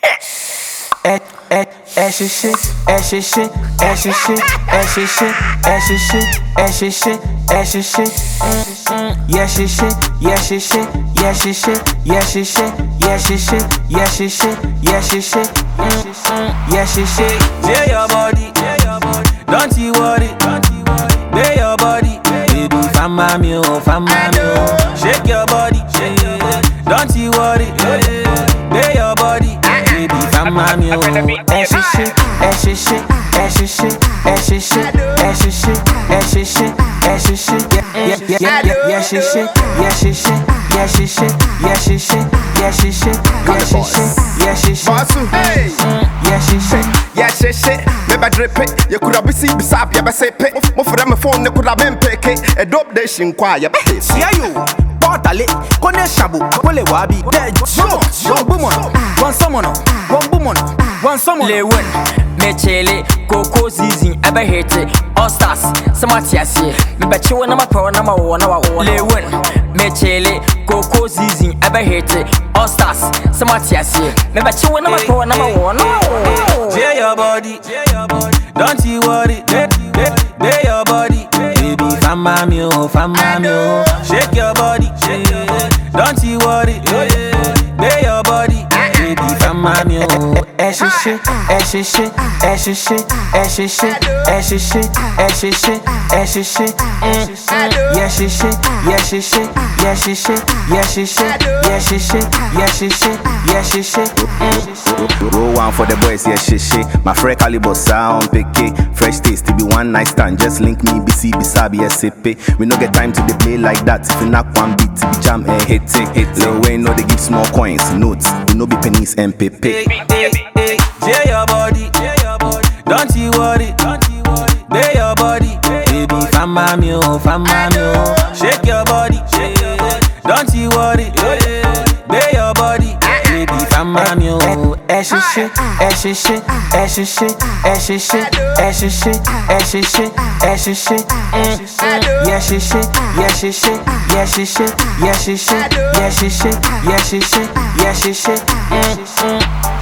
Lay your body, don't you worry. Lay your body, baby, fama me oh. Shake your body, don't you worry. Lay your body, baby, fama me oh. Maybe drip it, you could have been beside you, say pick. More for them phone, you could have been pick it. A dope day, inquire. See you, Portale, Kone Shabu, Pole Wabi, dead joke, one woman, one someone. Lewin, Mechele, Coco Zizin, ever hate it, all stars, Samatias, me bet you number pro number one. Lewin, Mechele, Coco Zizin, ever hate it, all stars, Samatias, me bet you number pro number one. Lay your body, don't you worry. Lay your body, baby, fama me oh. Shake your body, don't you worry. Lay your body, baby, fama me oh. Roll one for the boys, yeah, shit. My friend caliber sound picky. Fresh taste to be one night stand. Just link me, BC, Bisabi, SCP. We no get time to dey play like that. If you knock one beat, to be jam and hit it. Lil Wayne know they give small coins, notes. We no be pennies and pepe. Lay your body, don't you worry. Lay your body, baby, fama me oh. Shake your body, don't you worry. Lay your body, baby, fama me oh. Yes,